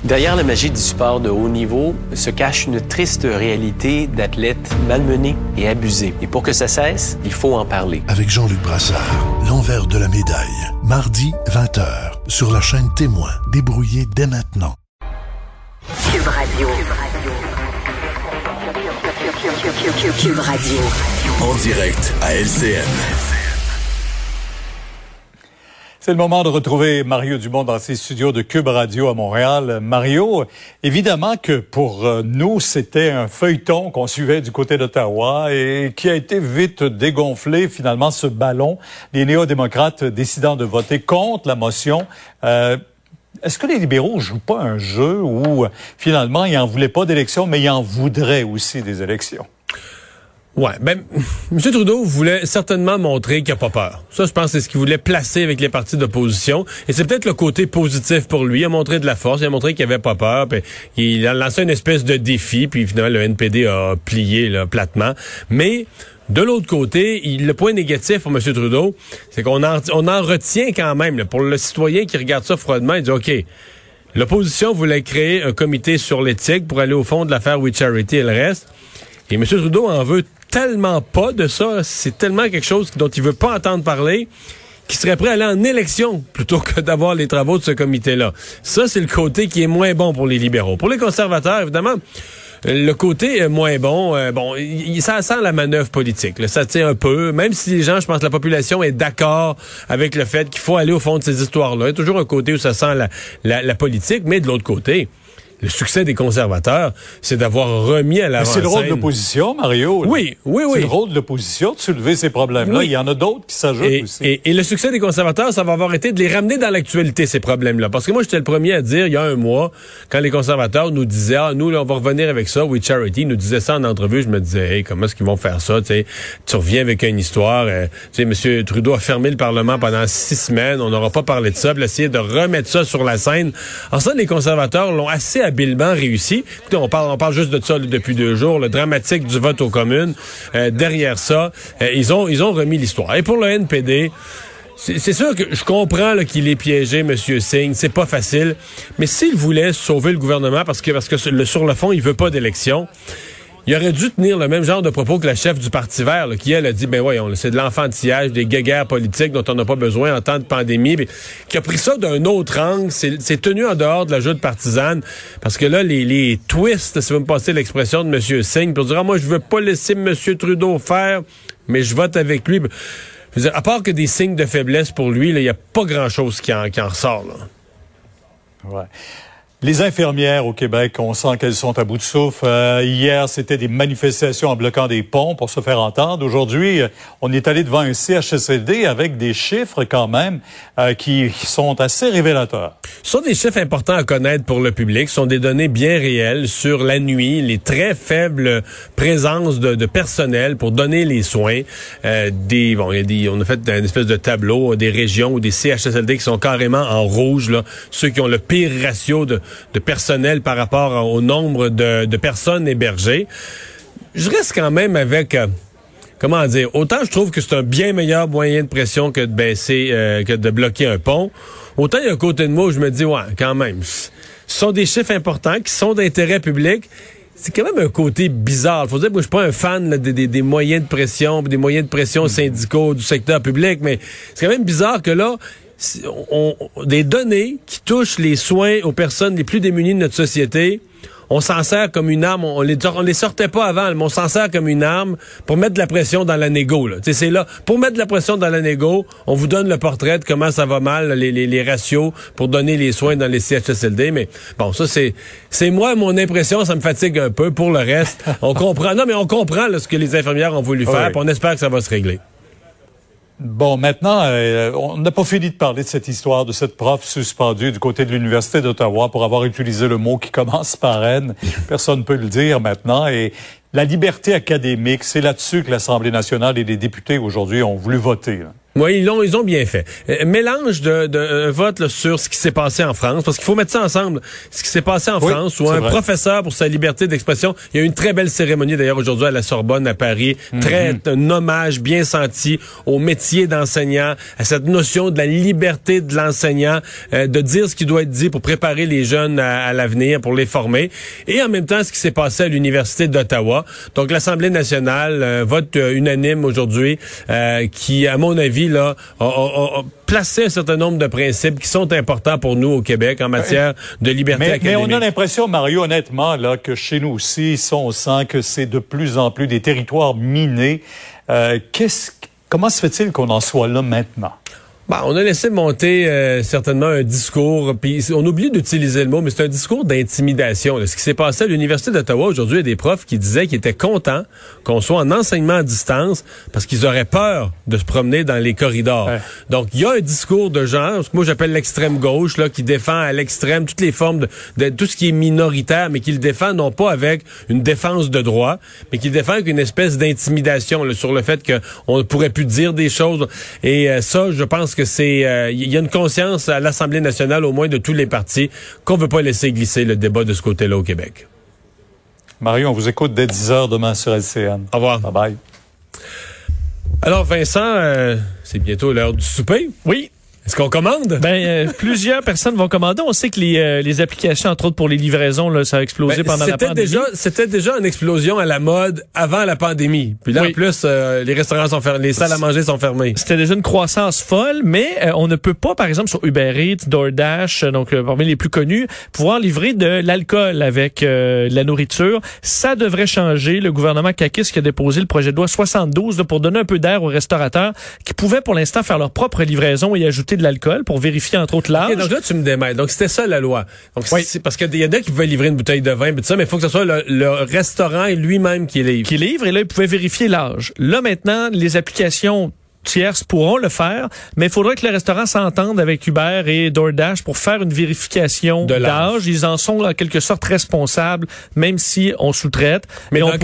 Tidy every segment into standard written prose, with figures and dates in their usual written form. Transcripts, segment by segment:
Derrière la magie du sport de haut niveau se cache une triste réalité d'athlètes malmenés et abusés. Et pour que ça cesse, il faut en parler. Avec Jean-Luc Brassard, l'envers de la médaille. Mardi, 20h, sur la chaîne Témoin. Débrouillez dès maintenant. Cube Radio. Cube Radio. En direct à LCN. C'est le moment de retrouver Mario Dumont dans ses studios de Cube Radio à Montréal. Mario, évidemment que pour nous, c'était un feuilleton qu'on suivait du côté d'Ottawa et qui a été vite dégonflé, finalement, ce ballon des néo-démocrates décidant de voter contre la motion. Est-ce que les libéraux jouent pas un jeu où, finalement, ils en voulaient pas d'élections, mais ils en voudraient aussi des élections? Ouais, M. Trudeau voulait certainement montrer qu'il n'a pas peur. Ça, je pense, c'est ce qu'il voulait placer avec les partis d'opposition. Et c'est peut-être le côté positif pour lui. Il a montré de la force, il a montré qu'il n'avait pas peur. Puis il a lancé une espèce de défi, puis finalement, le NPD a plié là, platement. Mais de l'autre côté, le point négatif pour M. Trudeau, c'est qu'on en retient quand même. Là, pour le citoyen qui regarde ça froidement, il dit, OK, l'opposition voulait créer un comité sur l'éthique pour aller au fond de l'affaire We Charity et le reste. Et M. Trudeau en veut tellement pas de ça, c'est tellement quelque chose dont il veut pas entendre parler, qu'il serait prêt à aller en élection plutôt que d'avoir les travaux de ce comité-là. Ça, c'est le côté qui est moins bon pour les libéraux. Pour les conservateurs, évidemment, le côté moins bon, ça sent la manœuvre politique. Là, ça tient un peu, même si les gens, je pense que la population est d'accord avec le fait qu'il faut aller au fond de ces histoires-là. Il y a toujours un côté où ça sent la politique, mais de l'autre côté, le succès des conservateurs, c'est d'avoir remis à l'avant-scène. C'est le rôle de l'opposition, Mario. Oui. C'est le rôle de l'opposition de soulever ces problèmes-là. Oui. Il y en a d'autres qui s'ajoutent aussi. Et le succès des conservateurs, ça va avoir été de les ramener dans l'actualité, ces problèmes-là. Parce que moi, j'étais le premier à dire, il y a un mois, quand les conservateurs nous disaient, nous, là, on va revenir avec ça, We Charity, ils nous disaient ça en entrevue, je me disais, comment est-ce qu'ils vont faire ça? Tu reviens avec une histoire. M. Trudeau a fermé le Parlement pendant 6 semaines, on n'aura pas parlé de ça, puis essayer de remettre ça sur la scène. Alors ça, les conservateurs l'ont assez habilement réussi. Écoutez, on parle juste de ça là, depuis 2 jours, le dramatique du vote aux communes. Derrière ça, ils ont remis l'histoire. Et pour le NPD, c'est sûr que je comprends là, qu'il est piégé, M. Singh, c'est pas facile, mais s'il voulait sauver le gouvernement, parce que sur le fond, il veut pas d'élection, il aurait dû tenir le même genre de propos que la chef du Parti vert, là, qui, elle, a dit, voyons, c'est de l'enfantillage, des guéguerres politiques dont on n'a pas besoin en temps de pandémie, mais qui a pris ça d'un autre angle, c'est tenu en dehors de la joute partisane, parce que là, les twists, si vous me passez l'expression de M. Singh, pour dire, moi, je veux pas laisser M. Trudeau faire, mais je vote avec lui. Je veux dire, à part que des signes de faiblesse pour lui, il y a pas grand-chose qui en ressort, là. Ouais. Les infirmières au Québec, on sent qu'elles sont à bout de souffle. Hier, c'était des manifestations en bloquant des ponts pour se faire entendre. Aujourd'hui, on est allé devant un CHSLD avec des chiffres quand même qui sont assez révélateurs. Ce sont des chiffres importants à connaître pour le public. Ce sont des données bien réelles sur la nuit, les très faibles présences de personnel pour donner les soins. On a fait une espèce de tableau des régions ou des CHSLD qui sont carrément en rouge, là, ceux qui ont le pire ratio de personnel par rapport au nombre de personnes hébergées. Je reste quand même avec, autant je trouve que c'est un bien meilleur moyen de pression que de baisser, que de bloquer un pont, autant il y a un côté de moi où je me dis, ouais, quand même, ce sont des chiffres importants qui sont d'intérêt public. C'est quand même un côté bizarre. Faut dire que moi, je suis pas un fan là, des moyens de pression, des moyens de pression syndicaux du secteur public, mais c'est quand même bizarre que là, des données qui touchent les soins aux personnes les plus démunies de notre société, on s'en sert comme une arme. On les sortait pas avant, mais on s'en sert comme une arme pour mettre de la pression dans la négo. Là. C'est là, pour mettre de la pression dans la négo, on vous donne le portrait de comment ça va mal, les ratios pour donner les soins dans les CHSLD. Mais bon, ça c'est moi, mon impression, ça me fatigue un peu. Pour le reste, on comprend. Non, mais on comprend là, ce que les infirmières ont voulu faire, puis on espère que ça va se régler. Bon, maintenant, on n'a pas fini de parler de cette histoire de cette prof suspendue du côté de l'Université d'Ottawa pour avoir utilisé le mot qui commence par N. Personne ne peut le dire maintenant. Et la liberté académique, c'est là-dessus que l'Assemblée nationale et les députés aujourd'hui ont voulu voter. Là. Oui, ils ont bien fait. Mélange de vote là, sur ce qui s'est passé en France, parce qu'il faut mettre ça ensemble. Ce qui s'est passé en France, où un professeur pour sa liberté d'expression, il y a eu une très belle cérémonie d'ailleurs aujourd'hui à la Sorbonne à Paris, un hommage bien senti au métier d'enseignant, à cette notion de la liberté de l'enseignant, de dire ce qui doit être dit pour préparer les jeunes à l'avenir, pour les former. Et en même temps, ce qui s'est passé à l'Université d'Ottawa. Donc l'Assemblée nationale vote unanime aujourd'hui, qui, à mon avis, là, a placé un certain nombre de principes qui sont importants pour nous au Québec en matière de liberté académique. Mais on a l'impression, Mario, honnêtement, là, que chez nous aussi, on sent que c'est de plus en plus des territoires minés. Comment se fait-il qu'on en soit là maintenant? On a laissé monter certainement un discours, puis on oublie d'utiliser le mot, mais c'est un discours d'intimidation. Là. Ce qui s'est passé à l'Université d'Ottawa aujourd'hui, il y a des profs qui disaient qu'ils étaient contents qu'on soit en enseignement à distance parce qu'ils auraient peur de se promener dans les corridors. Ouais. Donc, il y a un discours de genre, ce que moi j'appelle l'extrême gauche, là, qui défend à l'extrême toutes les formes de tout ce qui est minoritaire, mais qui le défend non pas avec une défense de droit, mais qui le défend avec une espèce d'intimidation là, sur le fait qu'on ne pourrait plus dire des choses. Et ça, je pense que c'est il y a une conscience à l'Assemblée nationale, au moins de tous les partis, qu'on veut pas laisser glisser le débat de ce côté-là au Québec. Mario, on vous écoute dès 10h demain sur LCN. Au revoir. Bye bye. Alors Vincent, c'est bientôt l'heure du souper. Oui. Est-ce qu'on commande? Plusieurs personnes vont commander. On sait que les applications, entre autres pour les livraisons, là, ça a explosé pendant la pandémie. C'était déjà une explosion à la mode avant la pandémie. Puis là, en plus, les restaurants sont fermés, les salles à manger sont fermées. C'était déjà une croissance folle, mais on ne peut pas, par exemple, sur Uber Eats, DoorDash, donc parmi les plus connus, pouvoir livrer de l'alcool avec la nourriture. Ça devrait changer. Le gouvernement caquiste qui a déposé le projet de loi 72 là, pour donner un peu d'air aux restaurateurs qui pouvaient pour l'instant faire leur propre livraison et ajouter de l'alcool pour vérifier entre autres l'âge. Okay, donc là, tu me démêles. Donc, c'était ça la loi. Donc, c'est parce qu'il y en a qui pouvaient livrer une bouteille de vin, mais tout ça, mais il faut que ce soit le restaurant lui-même qui livre. Qui livre, et là, ils pouvaient vérifier l'âge. Là, maintenant, les applications tierces pourront le faire, mais il faudrait que le restaurant s'entende avec Uber et DoorDash pour faire une vérification d'âge. Ils en sont en quelque sorte responsables, même si on sous-traite. Mais dans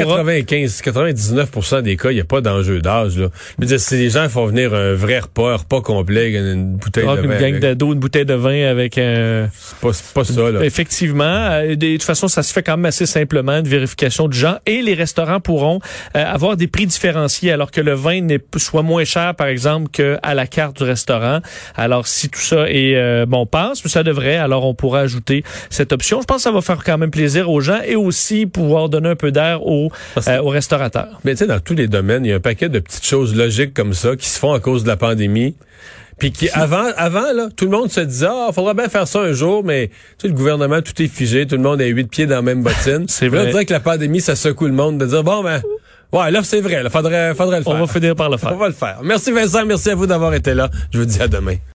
99% des cas, il n'y a pas d'enjeu d'âge. Là. Je veux dire, si les gens font venir un vrai repas complet, une bouteille de vin. Une gang d'ado, une bouteille de vin avec un... C'est pas ça, là. Effectivement. De toute façon, ça se fait quand même assez simplement, une vérification de gens. Et les restaurants pourront avoir des prix différenciés, alors que le vin soit moins cher par exemple, qu'à la carte du restaurant. Alors, si tout ça est passe, ça devrait, alors on pourra ajouter cette option. Je pense que ça va faire quand même plaisir aux gens et aussi pouvoir donner un peu d'air aux restaurateurs. Mais tu sais, dans tous les domaines, il y a un paquet de petites choses logiques comme ça qui se font à cause de la pandémie. Puis qui avant là, tout le monde se disait faudrait bien faire ça un jour, mais tu sais, le gouvernement, tout est figé, tout le monde a 8 pieds dans la même bottine. C'est vrai. Là, on dirait que la pandémie, ça secoue le monde de dire ouais, là, c'est vrai. Là, faudrait le faire. On va finir par le faire. On va le faire. Merci Vincent, merci à vous d'avoir été là. Je vous dis à demain.